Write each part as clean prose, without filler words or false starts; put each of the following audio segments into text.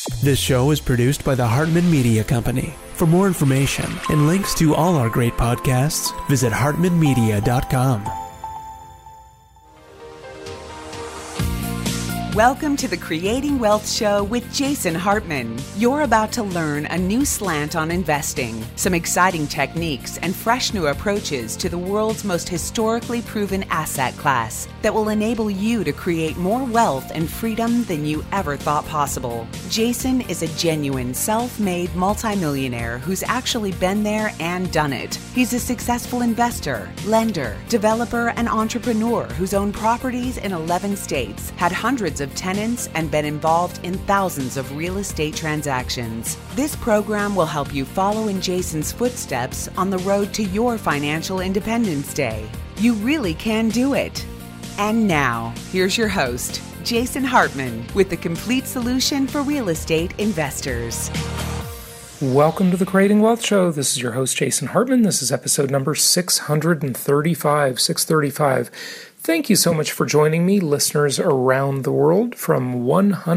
This show is produced by the Hartman Media Company. For more information and links to all our great podcasts, visit hartmanmedia.com. Welcome to the Creating Wealth Show with Jason Hartman. You're about to learn a new slant on investing, some exciting techniques, and fresh new approaches to the world's most historically proven asset class that will enable you to create more wealth and freedom than you ever thought possible. Jason is a genuine self-made multimillionaire who's actually been there and done it. He's a successful investor, lender, developer, and entrepreneur who's owned properties in 11 states, had hundreds of tenants, and been involved in thousands of real estate transactions. This program will help you follow in Jason's footsteps on the road to your financial independence day. You really can do it. And now, here's your host, Jason Hartman, with the complete solution for real estate investors. Welcome to the Creating Wealth Show. This is your host, Jason Hartman. This is episode number 635. Thank you so much for joining me, listeners around the world from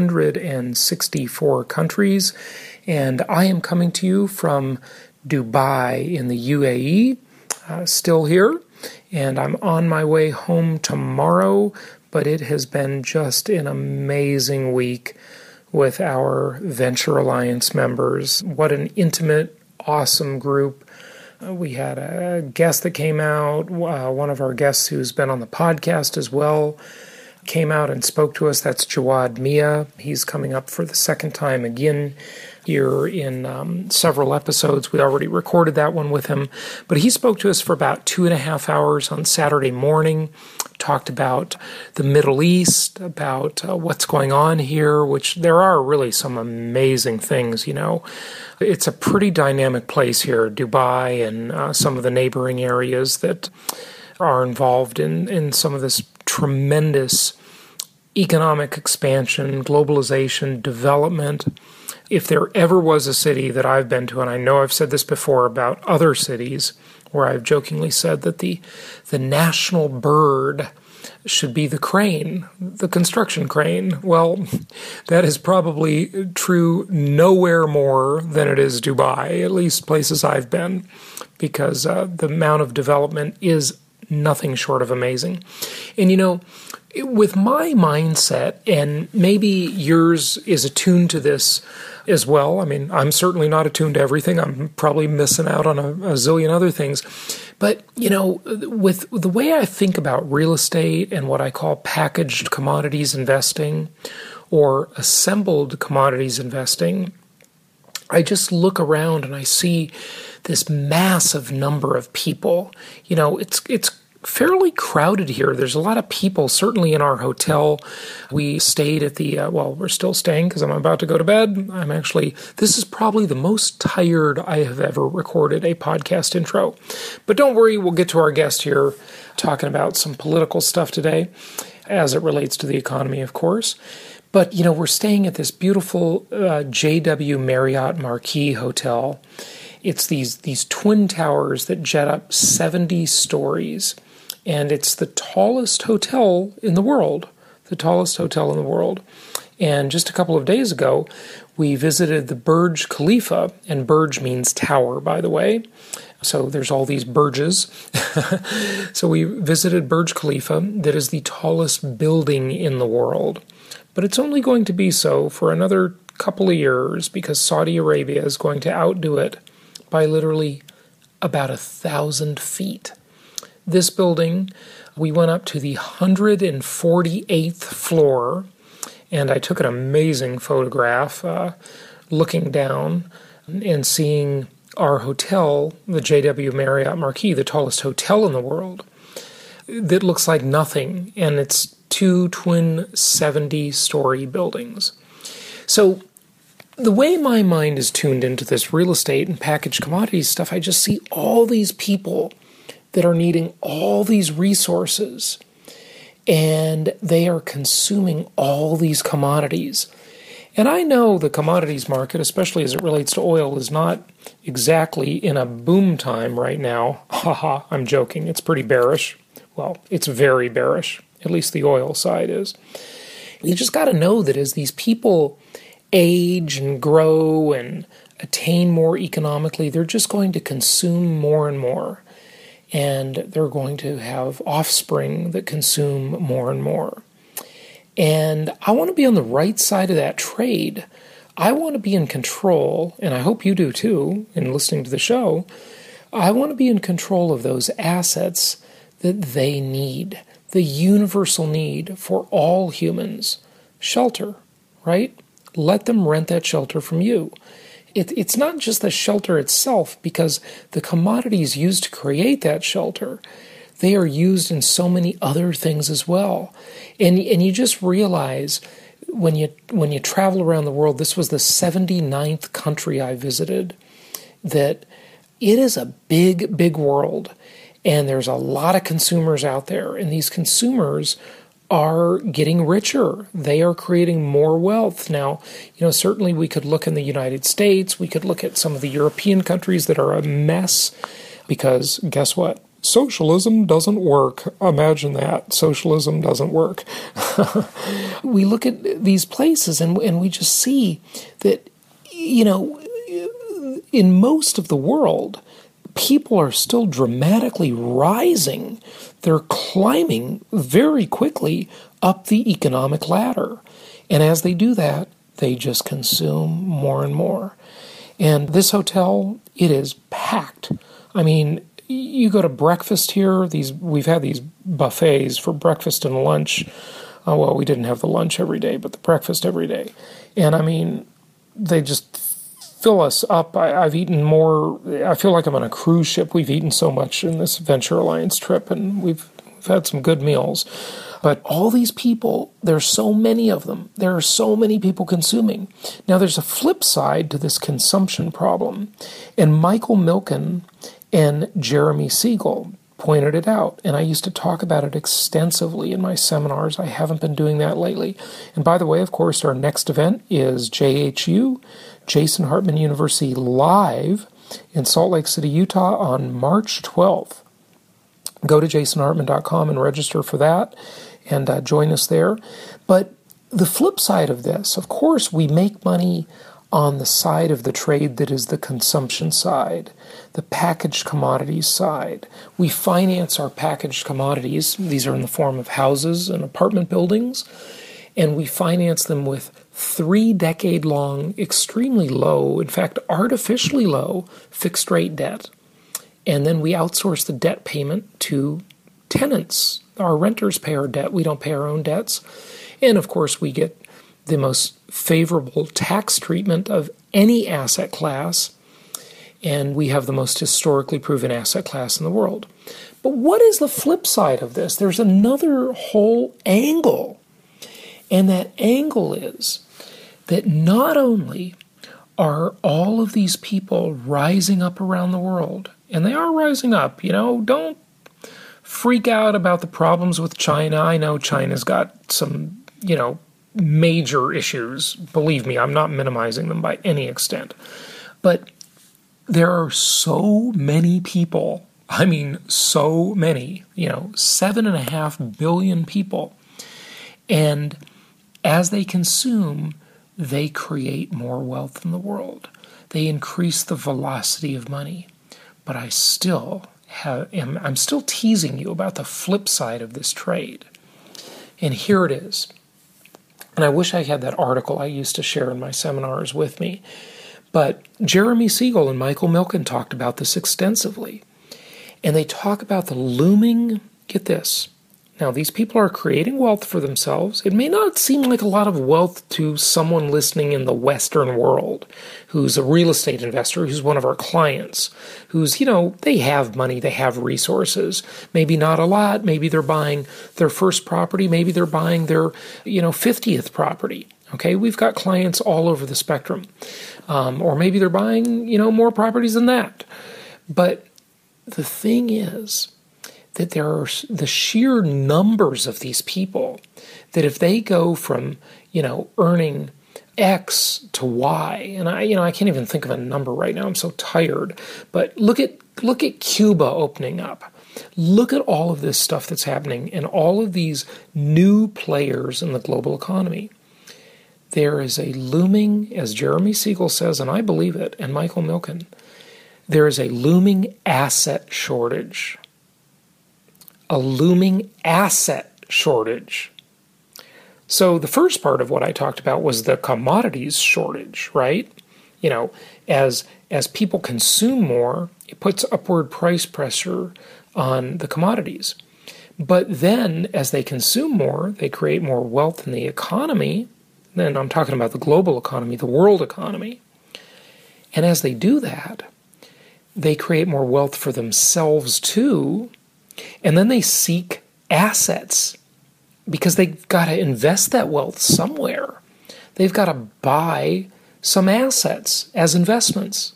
164 countries. And I am coming to you from Dubai in the UAE, still here. And I'm on my way home tomorrow, but it has been just an amazing week with our Venture Alliance members. What an intimate, awesome group. We had a guest that came out, one of our guests who's been on the podcast as well, came out and spoke to us. That's Jawad Mia. He's coming up for the second time again here in several episodes. We already recorded that one with him. But he spoke to us for about 2.5 hours on Saturday morning, talked about the Middle East, about what's going on here, which there are really some amazing things, you know. It's a pretty dynamic place here, Dubai and some of the neighboring areas that are involved in some of this tremendous economic expansion, globalization, development. If there ever was a city that I've been to, and I know I've said this before about other cities, where I've jokingly said that the national bird should be the crane, the construction crane. Well, that is probably true nowhere more than it is Dubai, at least places I've been, because the amount of development is nothing short of amazing. And, you know, with my mindset, and maybe yours is attuned to this as well. I mean, I'm certainly not attuned to everything. I'm probably missing out on a zillion other things. But, you know, with the way I think about real estate and what I call packaged commodities investing or assembled commodities investing, I just look around and I see this massive number of people. You know, it's fairly crowded here. There's a lot of people, certainly in our hotel. We stayed at the, we're still staying because I'm about to go to bed. This is probably the most tired I have ever recorded a podcast intro. But don't worry, we'll get to our guest here talking about some political stuff today as it relates to the economy, of course. But, you know, we're staying at this beautiful JW Marriott Marquis Hotel. It's these twin towers that jet up 70 stories. And it's the tallest hotel in the world, And just a couple of days ago, we visited the Burj Khalifa, and Burj means tower, by the way. So there's all these Burjes. So we visited Burj Khalifa, that is the tallest building in the world. But it's only going to be so for another couple of years because Saudi Arabia is going to outdo it by literally about 1,000 feet. This building, we went up to the 148th floor, and I took an amazing photograph looking down and seeing our hotel, the JW Marriott Marquis, the tallest hotel in the world, that looks like nothing, and it's two twin 70-story buildings. So the way my mind is tuned into this real estate and packaged commodities stuff, I just see all these people that are needing all these resources, and they are consuming all these commodities. And I know the commodities market, especially as it relates to oil, is not exactly in a boom time right now. Haha, I'm joking. It's pretty bearish. Well, it's very bearish. At least the oil side is. You just got to know that as these people age and grow and attain more economically, they're just going to consume more and more. And they're going to have offspring that consume more and more. And I want to be on the right side of that trade. I want to be in control, and I hope you do too, in listening to the show. I want to be in control of those assets that they need, the universal need for all humans. Shelter, right? Let them rent that shelter from you. It's not just the shelter itself, because the commodities used to create that shelter, they are used in so many other things as well. And you just realize when you travel around the world, this was the 79th country I visited, that it is a big, big world. And there's a lot of consumers out there. And these consumers are getting richer. They are creating more wealth. Now, certainly we could look in the United States. We could look at some of the European countries that are a mess, because guess what? Socialism doesn't work. Imagine that. Socialism doesn't work. We look at these places and we just see that, in most of the world, people are still dramatically rising. They're climbing very quickly up the economic ladder. And as they do that, they just consume more and more. And this hotel, it is packed. I mean, you go to breakfast here, we've had these buffets for breakfast and lunch. Well, we didn't have the lunch every day, but the breakfast every day. And I mean, they just fill us up. I've eaten more. I feel like I'm on a cruise ship. We've eaten so much in this Venture Alliance trip, and we've had some good meals. But all these people, there's so many of them. There are so many people consuming. Now, there's a flip side to this consumption problem. And Michael Milken and Jeremy Siegel pointed it out. And I used to talk about it extensively in my seminars. I haven't been doing that lately. And by the way, of course, our next event is JHU, Jason Hartman University Live in Salt Lake City, Utah on March 12th. Go to jasonhartman.com and register for that and join us there. But the flip side of this, of course, we make money on the side of the trade that is the consumption side, the packaged commodities side. We finance our packaged commodities. These are in the form of houses and apartment buildings, and we finance them with 3-decade-long, extremely low, in fact, artificially low, fixed-rate debt. And then we outsource the debt payment to tenants. Our renters pay our debt. We don't pay our own debts. And, of course, we get the most favorable tax treatment of any asset class, and we have the most historically proven asset class in the world. But what is the flip side of this? There's another whole angle, and that angle is that not only are all of these people rising up around the world, and they are rising up, don't freak out about the problems with China. I know China's got some, major issues. Believe me, I'm not minimizing them by any extent. But there are so many people, I mean so many, 7.5 billion people. And as they consume, they create more wealth in the world. They increase the velocity of money. But I'm still teasing you about the flip side of this trade. And here it is. And I wish I had that article I used to share in my seminars with me. But Jeremy Siegel and Michael Milken talked about this extensively. And they talk about the looming, get this. Now, these people are creating wealth for themselves. It may not seem like a lot of wealth to someone listening in the Western world who's a real estate investor, who's one of our clients, who's, they have money, they have resources. Maybe not a lot. Maybe they're buying their first property. Maybe they're buying their, 50th property. Okay, we've got clients all over the spectrum. Or maybe they're buying, more properties than that. But the thing is that there are the sheer numbers of these people that if they go from, earning X to Y, and I can't even think of a number right now. I'm so tired. But look at Cuba opening up. Look at all of this stuff that's happening and all of these new players in the global economy. there is a looming, as Jeremy Siegel says, and I believe it, and Michael Milken, there is a looming asset shortage. A looming asset shortage. So the first part of what I talked about was the commodities shortage, right? You know, as people consume more, it puts upward price pressure on the commodities. But then, as they consume more, they create more wealth in the economy. Then I'm talking about the global economy, the world economy. And as they do that, they create more wealth for themselves too. And then they seek assets because they've got to invest that wealth somewhere. They've got to buy some assets as investments.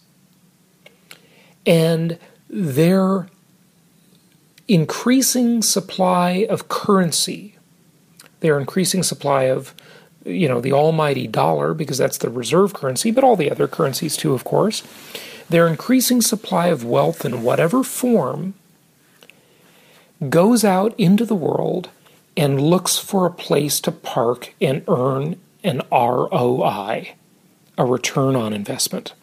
And their increasing supply of currency, their increasing supply of, you know, the almighty dollar, because that's the reserve currency, but all the other currencies too, of course, their increasing supply of wealth in whatever form goes out into the world and looks for a place to park and earn an ROI, a return on investment.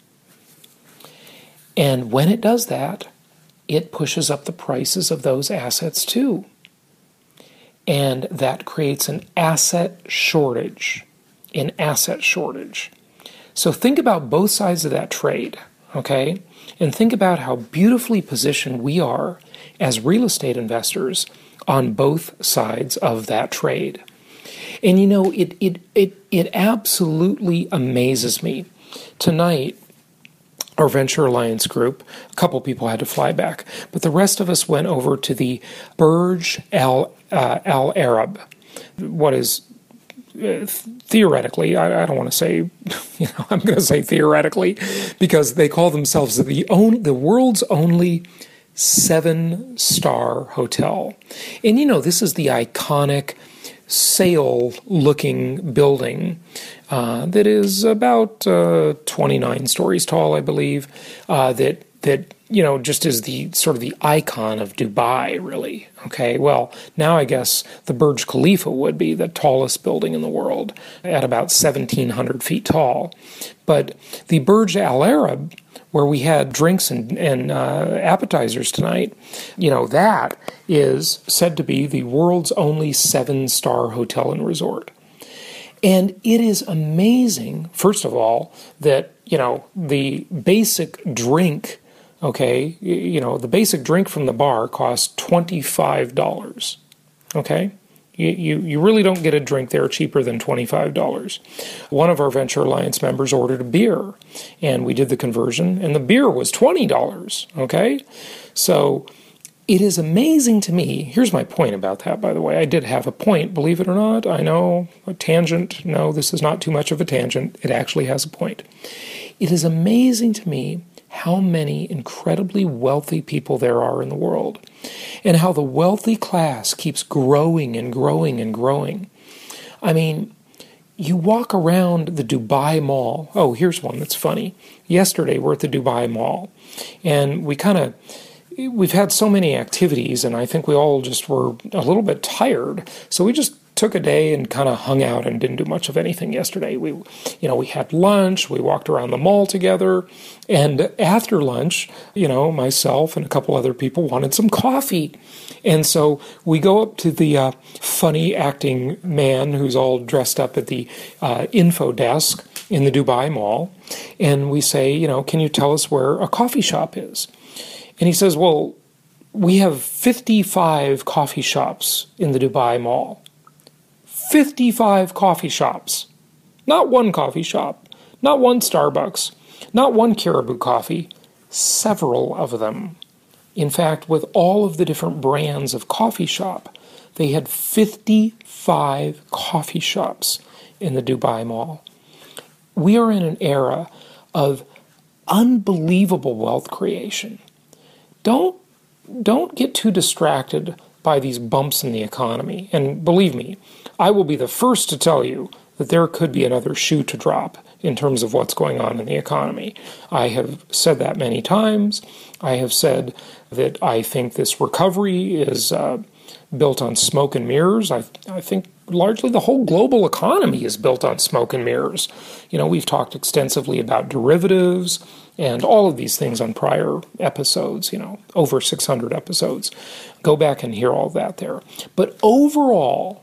And when it does that, it pushes up the prices of those assets too. And that creates an asset shortage. So think about both sides of that trade, okay? And think about how beautifully positioned we are as real estate investors on both sides of that trade. And you know, it absolutely amazes me. Tonight, our Venture Alliance group, a couple people had to fly back, but the rest of us went over to the Burj Al Arab, what is theoretically, I don't want to say, I'm going to say theoretically, because they call themselves the world's only 7-star hotel. And this is the iconic sail-looking building that is about 29 stories tall, I believe, that just is the sort of the icon of Dubai, really. Okay, well, now I guess the Burj Khalifa would be the tallest building in the world at about 1,700 feet tall. But the Burj Al Arab, where we had drinks and appetizers tonight, that is said to be the world's only 7-star hotel and resort. And it is amazing, first of all, that, the basic drink, okay, the basic drink from the bar costs $25, okay? You really don't get a drink there cheaper than $25. One of our Venture Alliance members ordered a beer, and we did the conversion, and the beer was $20, okay? So it is amazing to me. Here's my point about that, by the way. I did have a point, believe it or not. I know, a tangent. No, this is not too much of a tangent. It actually has a point. It is amazing to me how many incredibly wealthy people there are in the world, and how the wealthy class keeps growing and growing and growing. I mean, you walk around the Dubai Mall. Oh, here's one that's funny. Yesterday, we're at the Dubai Mall, and we've had so many activities, and I think we all just were a little bit tired, so we just took a day and kind of hung out and didn't do much of anything yesterday. We had lunch, we walked around the mall together, and after lunch, myself and a couple other people wanted some coffee. And so we go up to the funny acting man who's all dressed up at the info desk in the Dubai Mall, and we say, can you tell us where a coffee shop is? And he says, well, we have 55 coffee shops in the Dubai Mall. 55 coffee shops. Not one coffee shop, not one Starbucks, not one Caribou Coffee, several of them. In fact, with all of the different brands of coffee shop, they had 55 coffee shops in the Dubai Mall. We are in an era of unbelievable wealth creation. Don't get too distracted by these bumps in the economy. And believe me, I will be the first to tell you that there could be another shoe to drop in terms of what's going on in the economy. I have said that many times. I have said that I think this recovery is built on smoke and mirrors. I think largely the whole global economy is built on smoke and mirrors. We've talked extensively about derivatives and all of these things on prior episodes, over 600 episodes. Go back and hear all of that there. But overall,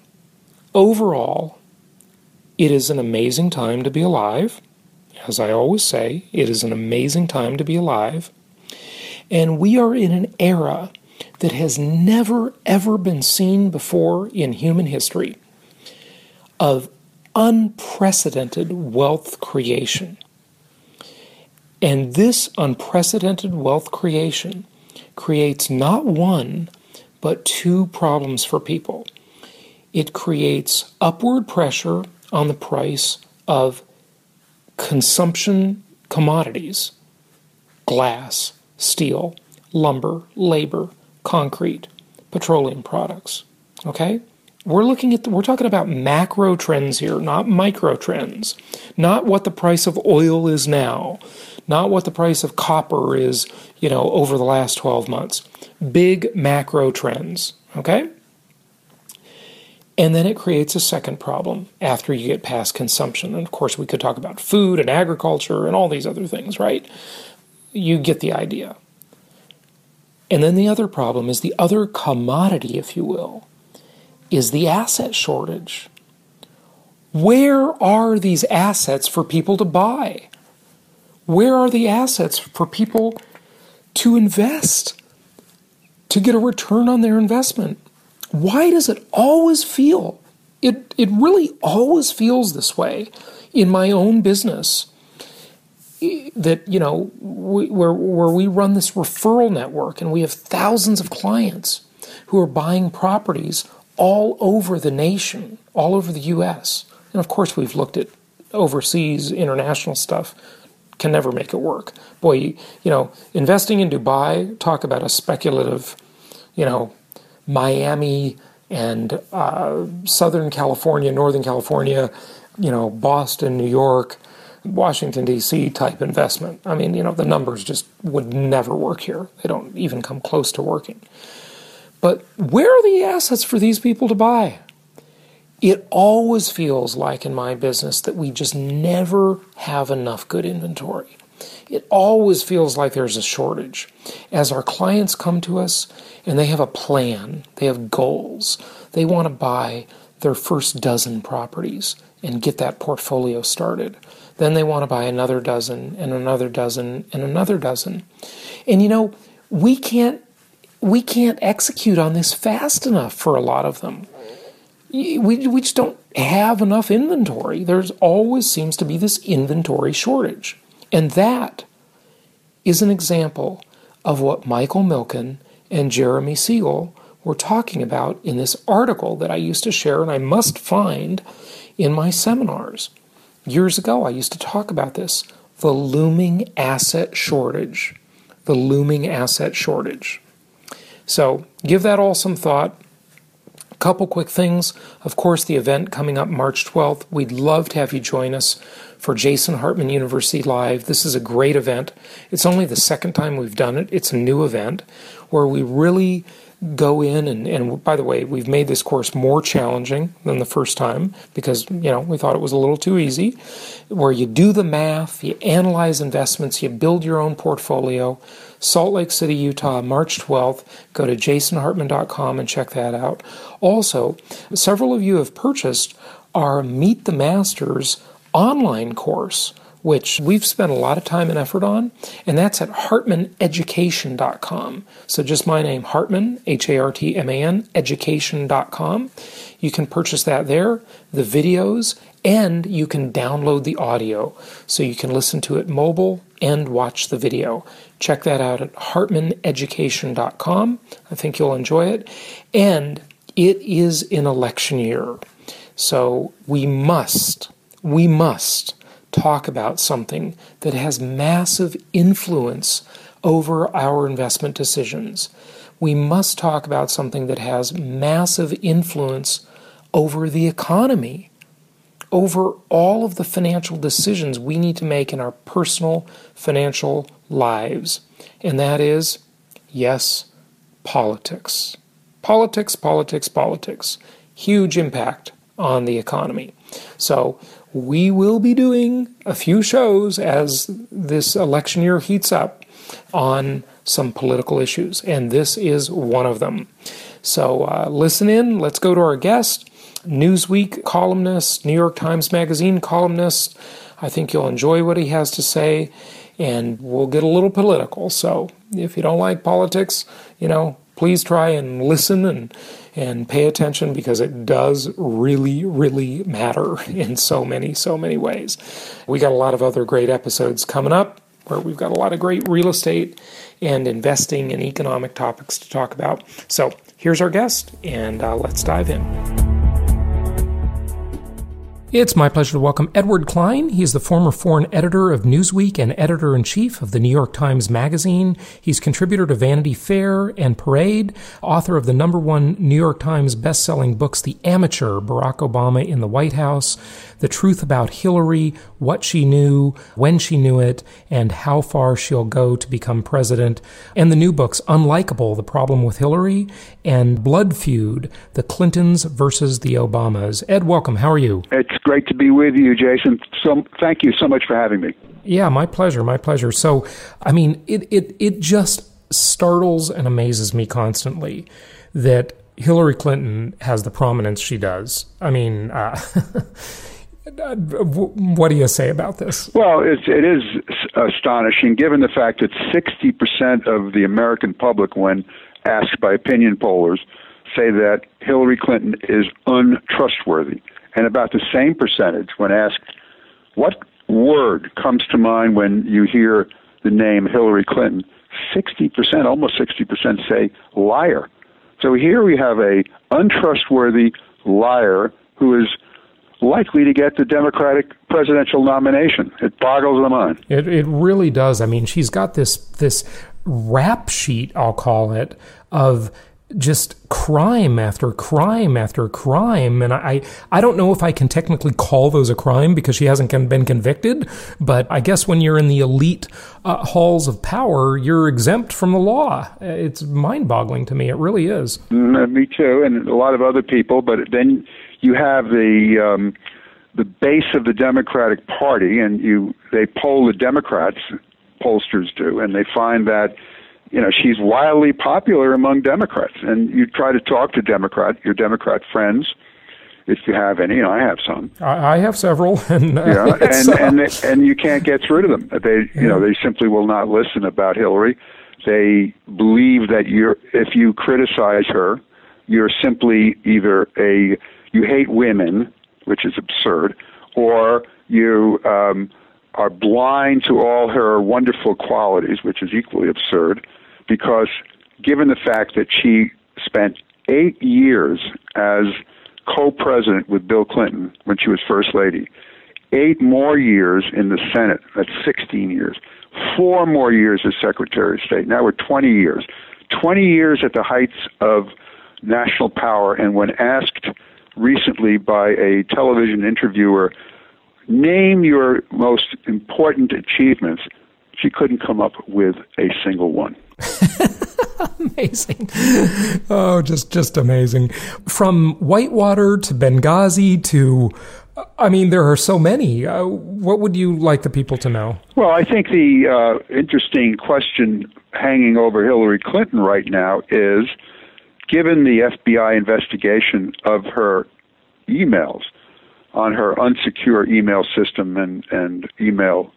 it is an amazing time to be alive. As I always say, it is an amazing time to be alive. And we are in an era that has never, ever been seen before in human history of unprecedented wealth creation. And this unprecedented wealth creation creates not one, but two problems for people. It creates upward pressure on the price of consumption commodities, glass, steel, lumber, labor, concrete, petroleum products. Okay? We're talking about macro trends here, not micro trends. Not what the price of oil is now, not what the price of copper is, over the last 12 months. Big macro trends, okay? And then it creates a second problem after you get past consumption. And of course, we could talk about food and agriculture and all these other things, right? You get the idea. And then the other problem is the other commodity, if you will, is the asset shortage. Where are these assets for people to buy? Where are the assets for people to invest, to get a return on their investment? Why does it always feel, it really always feels this way in my own business, that, where we run this referral network and we have thousands of clients who are buying properties all over the nation, all over the U.S. And of course, we've looked at overseas, international stuff, can never make it work. Boy, investing in Dubai, talk about a speculative, Miami and Southern California, Northern California, Boston, New York, Washington, D.C. type investment. I mean, the numbers just would never work here. They don't even come close to working. But where are the assets for these people to buy? It always feels like in my business that we just never have enough good inventory. It always feels like there's a shortage. As our clients come to us and they have a plan, they have goals, they want to buy their first dozen properties and get that portfolio started. Then they want to buy another dozen and another dozen and another dozen. And we can't execute on this fast enough for a lot of them. We just don't have enough inventory. There's always seems to be this inventory shortage. And that is an example of what Michael Milken and Jeremy Siegel were talking about in this article that I used to share and I must find in my seminars. Years ago, I used to talk about this, the looming asset shortage. The looming asset shortage. So give that all some thought. A couple quick things. Of course, the event coming up March 12th. We'd love to have you join us for Jason Hartman University Live. This is a great event. It's only the second time we've done it. It's a new event where we really go in and by the way, we've made this course more challenging than the first time because, we thought it was a little too easy, where you do the math, you analyze investments, you build your own portfolio. Salt Lake City, Utah, March 12th. Go to jasonhartman.com and check that out. Also, several of you have purchased our Meet the Masters online course, which we've spent a lot of time and effort on, and that's at hartmaneducation.com. So just my name, Hartman, Hartman, education.com. You can purchase that there, the videos, and you can download the audio. So you can listen to it mobile and watch the video. Check that out at hartmaneducation.com. I think you'll enjoy it. And it is an election year. So we must talk about something that has massive influence over our investment decisions. We must talk about something that has massive influence over the economy, over all of the financial decisions we need to make in our personal financial lives. And that is, yes, politics. Politics. Huge impact on the economy. So we will be doing a few shows as this election year heats up on some political issues, and this is one of them. So listen in. Let's go to our guest, Newsweek columnist, New York Times Magazine columnist. I think you'll enjoy what he has to say, and we'll get a little political. So if you don't like politics, please try and listen and pay attention, because it does really, really matter in so many ways. We got a lot of other great episodes coming up where we've got a lot of great real estate and investing and economic topics to talk about. So here's our guest, and let's dive in. It's my pleasure to welcome Edward Klein. He's the former foreign editor of Newsweek and editor-in-chief of the New York Times Magazine. He's contributor to Vanity Fair and Parade, author of the #1 New York Times best-selling books, The Amateur, Barack Obama in the White House, The Truth About Hillary, What She Knew, When She Knew It, and How Far She'll Go to Become President, and the new books, Unlikable, The Problem with Hillary, and Blood Feud, The Clintons versus the Obamas. Ed, welcome. How are you? It's great to be with you, Jason. So thank you so much for having me. Yeah, my pleasure, my pleasure. So, it just startles and amazes me constantly that Hillary Clinton has the prominence she does. What do you say about this? Well, it is astonishing, given the fact that 60% of the American public, when asked by opinion pollers, say that Hillary Clinton is untrustworthy. And about the same percentage when asked what word comes to mind when you hear the name Hillary Clinton, 60%, almost 60% say liar. So here we have a untrustworthy liar who is likely to get the Democratic presidential nomination. It boggles the mind. It really does. She's got this rap sheet, I'll call it, of just crime after crime after crime. And I don't know if I can technically call those a crime because she hasn't been convicted, but I guess when you're in the elite halls of power, you're exempt from the law. It's mind-boggling to me. It really is. Me too, and a lot of other people. But then you have the base of the Democratic Party, and they poll the Democrats, pollsters do, and they find that she's wildly popular among Democrats. And you try to talk to your Democrat friends, if you have any. I have some. I have several, and and you can't get through to them. They simply will not listen about Hillary. They believe that if you criticize her, you're simply either you hate women, which is absurd, or you are blind to all her wonderful qualities, which is equally absurd, because given the fact that she spent 8 years as co-president with Bill Clinton when she was First Lady, 8 more years in the Senate, that's 16 years, 4 more years as Secretary of State, now we're 20 years. 20 years at the heights of national power, and when asked recently by a television interviewer, name your most important achievements, she couldn't come up with a single one. Amazing. Oh, just amazing. From Whitewater to Benghazi to, there are so many. What would you like the people to know? Well, I think the interesting question hanging over Hillary Clinton right now is, given the FBI investigation of her emails on her unsecure email system and email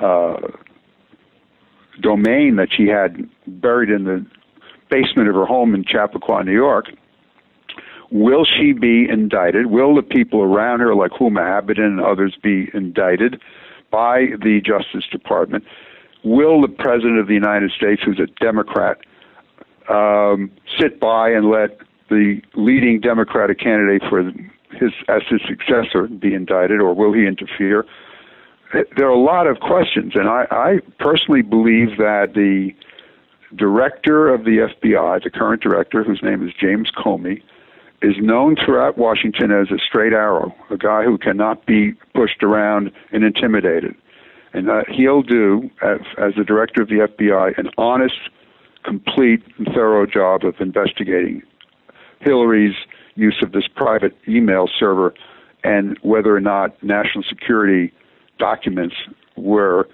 domain that she had buried in the basement of her home in Chappaqua, New York, will she be indicted? Will the people around her, like Huma Abedin and others, be indicted by the Justice Department? Will the President of the United States, who's a Democrat, sit by and let the leading Democratic candidate as his successor be indicted, or will he interfere? There are a lot of questions, and I personally believe that the director of the FBI, the current director, whose name is James Comey, is known throughout Washington as a straight arrow, a guy who cannot be pushed around and intimidated. And he'll do, as the director of the FBI, an honest, complete, and thorough job of investigating Hillary's use of this private email server and whether or not national security documents were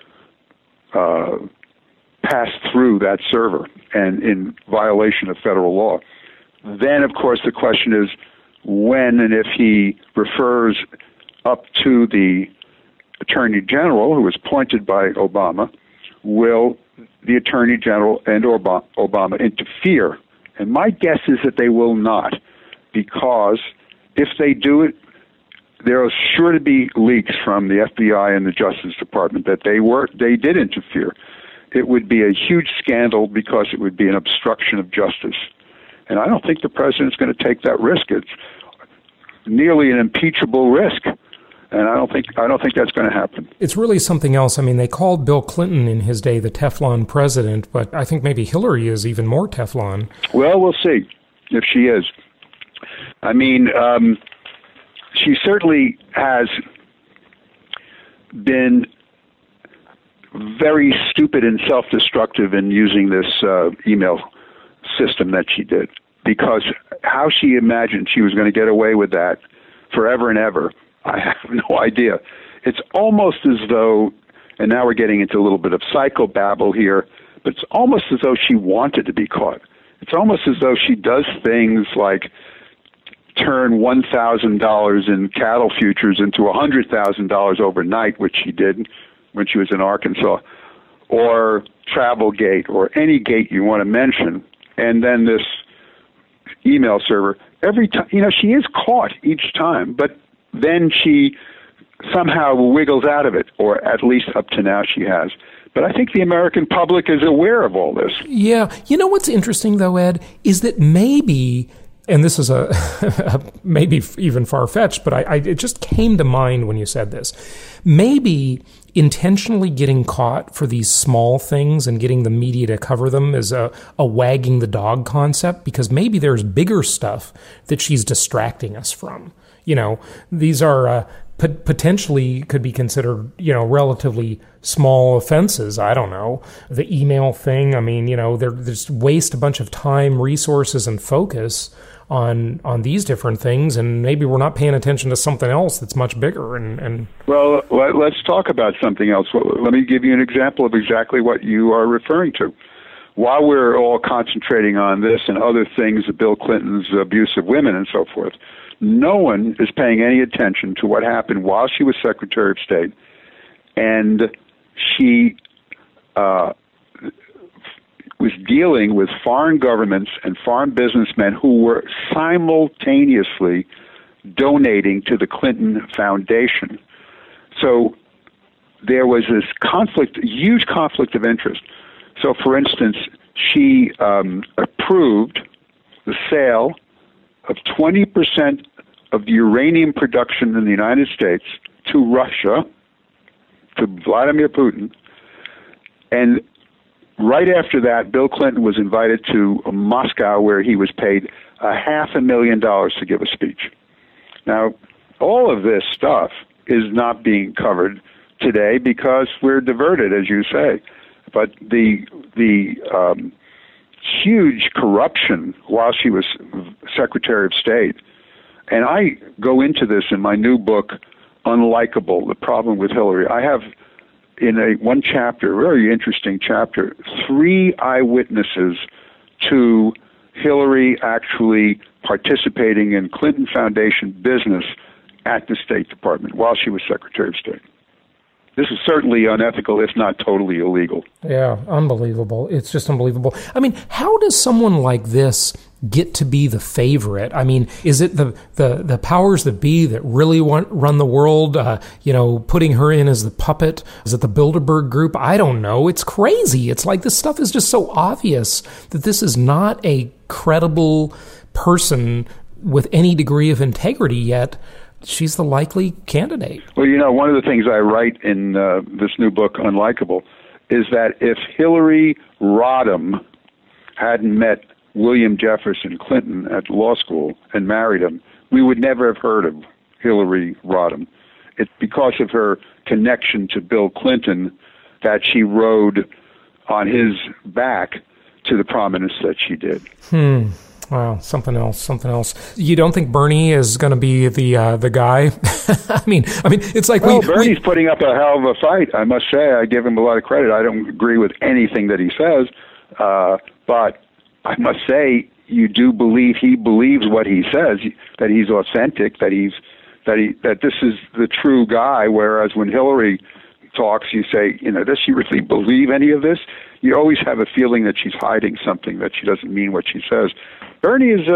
passed through that server and in violation of federal law. Then, of course, the question is when and if he refers up to the Attorney General, who was appointed by Obama, will the Attorney General and Obama interfere? And my guess is that they will not, because if they do it, there are sure to be leaks from the FBI and the Justice Department that they did interfere. It would be a huge scandal because it would be an obstruction of justice. And I don't think the president's going to take that risk. It's nearly an impeachable risk. And I don't think that's going to happen. It's really something else. I mean, they called Bill Clinton in his day the Teflon president, but I think maybe Hillary is even more Teflon. Well, we'll see if she is. I mean, she certainly has been very stupid and self-destructive in using this email system that she did, because how she imagined she was going to get away with that forever and ever, I have no idea. It's almost as though, and now we're getting into a little bit of psychobabble here, but it's almost as though she wanted to be caught. It's almost as though she does things like turn $1,000 in cattle futures into $100,000 overnight, which she did when she was in Arkansas, or Travelgate, or any gate you want to mention, and then this email server. Every time, she is caught each time, but then she somehow wiggles out of it, or at least up to now she has. But I think the American public is aware of all this. Yeah. You know what's interesting, though, Ed, is that maybe, and this is maybe even far-fetched, but it just came to mind when you said this, maybe intentionally getting caught for these small things and getting the media to cover them is a wagging the dog concept, because maybe there's bigger stuff that she's distracting us from. These are potentially could be considered, relatively small offenses. I don't know. The email thing, I mean, they just waste a bunch of time, resources, and focus on these different things, and maybe we're not paying attention to something else that's much bigger. And Well, let's talk about something else. Let me give you an example of exactly what you are referring to. While we're all concentrating on this and other things, Bill Clinton's abuse of women and so forth, no one is paying any attention to what happened while she was Secretary of State, and she was dealing with foreign governments and foreign businessmen who were simultaneously donating to the Clinton Foundation. So there was this conflict, huge conflict of interest. So, for instance, she approved the sale of 20% of the uranium production in the United States to Russia, to Vladimir Putin. And right after that, Bill Clinton was invited to Moscow, where he was paid $500,000 to give a speech. Now, all of this stuff is not being covered today because we're diverted, as you say. But the huge corruption while she was Secretary of State, and I go into this in my new book, Unlikable, The Problem with Hillary. I have in one chapter, a very interesting chapter, 3 eyewitnesses to Hillary actually participating in Clinton Foundation business at the State Department while she was Secretary of State. This is certainly unethical, if not totally illegal. Yeah, unbelievable. It's just unbelievable. I mean, how does someone like this get to be the favorite? I mean, is it the powers that be that really run the world, putting her in as the puppet? Is it the Bilderberg Group? I don't know. It's crazy. It's like this stuff is just so obvious that this is not a credible person with any degree of integrity, yet she's the likely candidate. Well, one of the things I write in this new book, Unlikable, is that if Hillary Rodham hadn't met William Jefferson Clinton at law school and married him, we would never have heard of Hillary Rodham. It's because of her connection to Bill Clinton that she rode on his back to the prominence that she did. Wow, something else. You don't think Bernie is going to be the guy? I mean, it's like Bernie's putting up a hell of a fight. I must say, I give him a lot of credit. I don't agree with anything that he says, but I must say, you do believe he believes what he says, that he's authentic, that this is the true guy. Whereas when Hillary talks, you say, does she really believe any of this? You always have a feeling that she's hiding something, that she doesn't mean what she says. Bernie is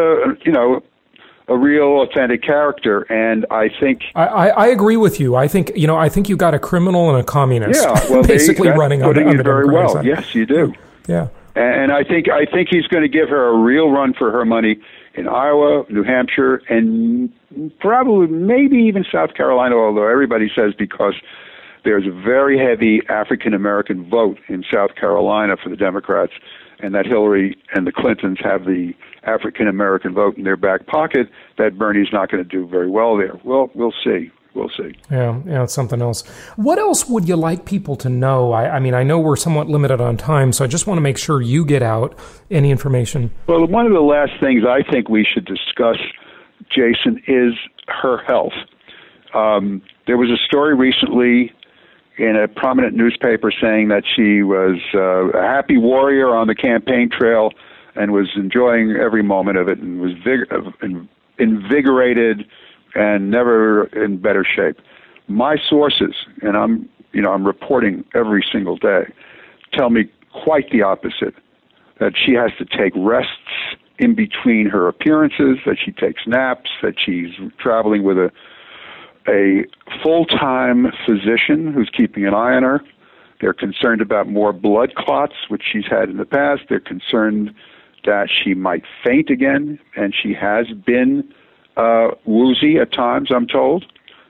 a real authentic character, and I think I agree with you. I think you got a criminal and a communist, basically running under it very well. Side. Yes, you do. Yeah, and I think he's going to give her a real run for her money in Iowa, New Hampshire, and probably maybe even South Carolina. Although everybody says because there's a very heavy African American vote in South Carolina for the Democrats, and that Hillary and the Clintons have the African American vote in their back pocket, that Bernie's not going to do very well there. Well, we'll see. Yeah, it's something else. What else would you like people to know? I mean, I know we're somewhat limited on time, so I just want to make sure you get out any information. Well, one of the last things I think we should discuss, Jason, is her health. There was a story recently in a prominent newspaper saying that she was a happy warrior on the campaign trail and was enjoying every moment of it and was invigorated and never in better shape. My sources, and I'm reporting every single day, tell me quite the opposite, that she has to take rests in between her appearances, that she takes naps, that she's traveling with a full-time physician who's keeping an eye on her. They're concerned about more blood clots, which she's had in the past. They're concerned that she might faint again, and she has been woozy at times, I'm told,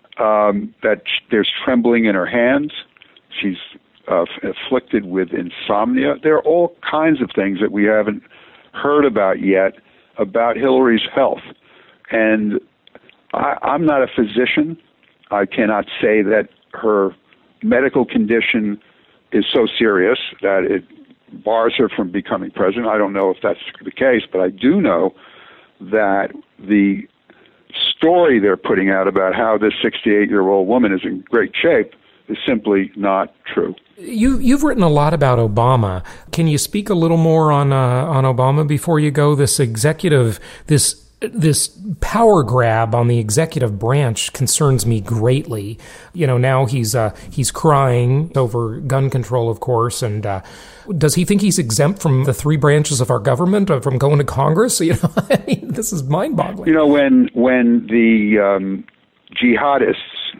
that there's trembling in her hands. She's afflicted with insomnia. There are all kinds of things that we haven't heard about yet about Hillary's health. And I'm not a physician. I cannot say that her medical condition is so serious that it bars her from becoming president. I don't know if that's the case, but I do know that the story they're putting out about how this 68-year-old woman is in great shape is simply not true. You've written a lot about Obama. Can you speak a little more on Obama before you go? This executive, this power grab on the executive branch concerns me greatly. Now he's crying over gun control, of course, and does he think he's exempt from the three branches of our government, from going to Congress? I mean, this is mind-boggling. When the jihadists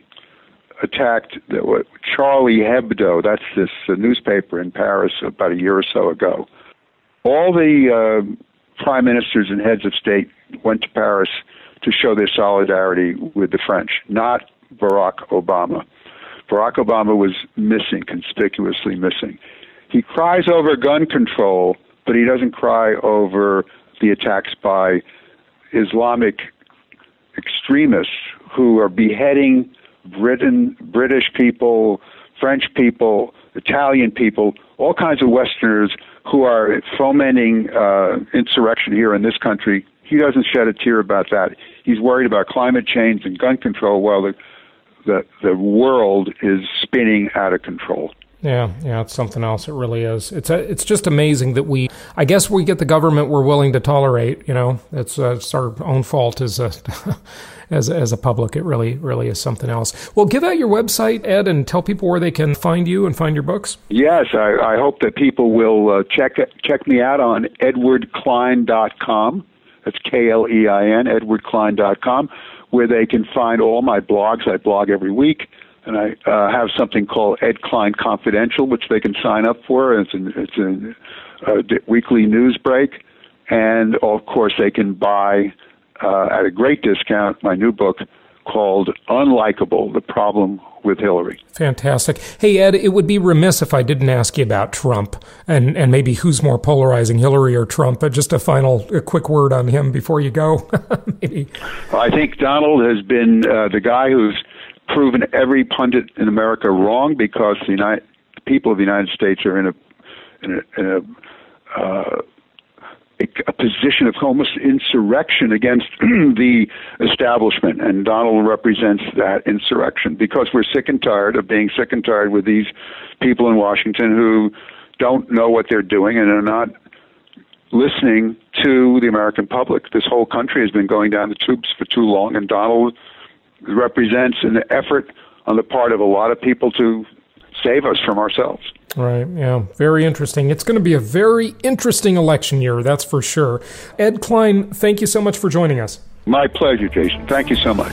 attacked Charlie Hebdo, that's this newspaper in Paris about a year or so ago, all the prime ministers and heads of state went to Paris to show their solidarity with the French, not Barack Obama. Barack Obama was missing, conspicuously missing. He cries over gun control, but he doesn't cry over the attacks by Islamic extremists who are beheading British people, French people, Italian people, all kinds of Westerners who are fomenting insurrection here in this country. He doesn't shed a tear about that. He's worried about climate change and gun control while the world is spinning out of control. Yeah, it's something else. It really is. It's just amazing that I guess we get the government we're willing to tolerate. It's our own fault as a public. It really is something else. Well, give out your website, Ed, and tell people where they can find you and find your books. Yes, I hope that people will check me out on edwardklein.com. That's Klein, edwardklein.com, where they can find all my blogs. I blog every week. And I have something called Ed Klein Confidential, which they can sign up for. It's a weekly news break. And, of course, they can buy at a great discount my new book called Unlikable, The Problem with Hillary. Fantastic. Hey, Ed, it would be remiss if I didn't ask you about Trump and maybe who's more polarizing, Hillary or Trump. But just a quick word on him before you go. Maybe. I think Donald has been the guy who's proven every pundit in America wrong, because the people of the United States are in a a position of almost insurrection against the establishment, and Donald represents that insurrection because we're sick and tired of being sick and tired with these people in Washington who don't know what they're doing and are not listening to the American public. This whole country has been going down the tubes for too long, and Donald represents an effort on the part of a lot of people to save us from ourselves. Right, yeah, very interesting. It's going to be a very interesting election year, that's for sure. Ed Klein, thank you so much for joining us. My pleasure, Jason. Thank you so much.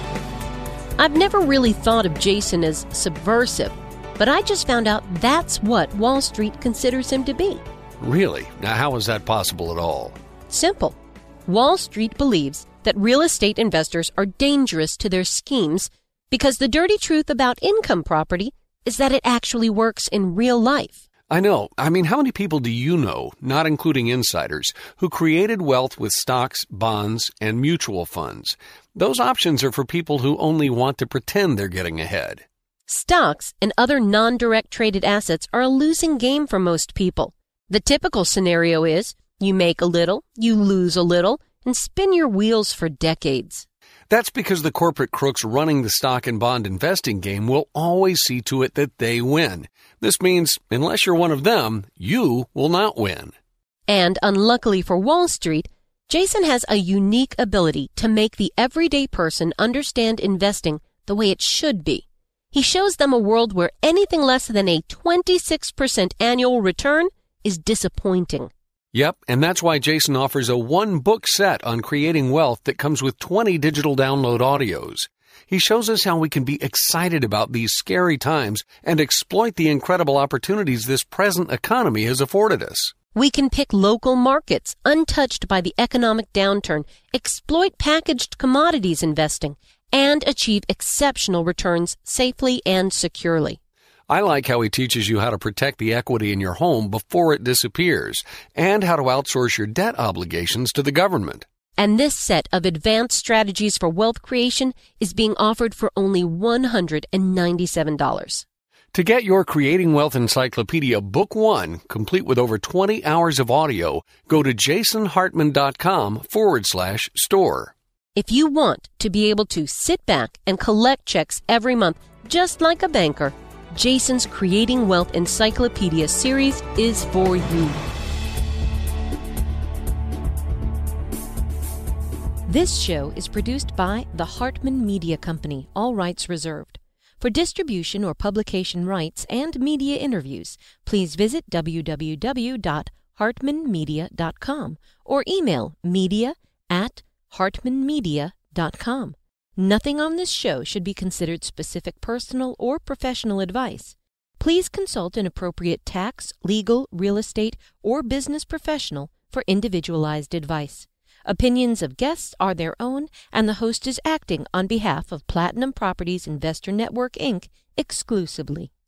I've never really thought of Jason as subversive, but I just found out that's what Wall Street considers him to be. Really? Now, how is that possible at all? Simple. Wall Street believes that real estate investors are dangerous to their schemes because the dirty truth about income property is that it actually works in real life. I know. I mean, how many people do you know, not including insiders, who created wealth with stocks, bonds, and mutual funds? Those options are for people who only want to pretend they're getting ahead. Stocks and other non-direct traded assets are a losing game for most people. The typical scenario is you make a little, you lose a little, and spin your wheels for decades. That's because the corporate crooks running the stock and bond investing game will always see to it that they win. This means, unless you're one of them, you will not win. And unluckily for Wall Street, Jason has a unique ability to make the everyday person understand investing the way it should be. He shows them a world where anything less than a 26% annual return is disappointing. Yep, and that's why Jason offers a one-book set on creating wealth that comes with 20 digital download audios. He shows us how we can be excited about these scary times and exploit the incredible opportunities this present economy has afforded us. We can pick local markets untouched by the economic downturn, exploit packaged commodities investing, and achieve exceptional returns safely and securely. I like how he teaches you how to protect the equity in your home before it disappears and how to outsource your debt obligations to the government. And this set of advanced strategies for wealth creation is being offered for only $197. To get your Creating Wealth Encyclopedia Book 1, complete with over 20 hours of audio, go to jasonhartman.com/store. If you want to be able to sit back and collect checks every month, just like a banker, Jason's Creating Wealth Encyclopedia series is for you. This show is produced by the Hartman Media Company, all rights reserved. For distribution or publication rights and media interviews, please visit www.hartmanmedia.com or email media@hartmanmedia.com. Nothing on this show should be considered specific personal or professional advice. Please consult an appropriate tax, legal, real estate, or business professional for individualized advice. Opinions of guests are their own, and the host is acting on behalf of Platinum Properties Investor Network, Inc. exclusively.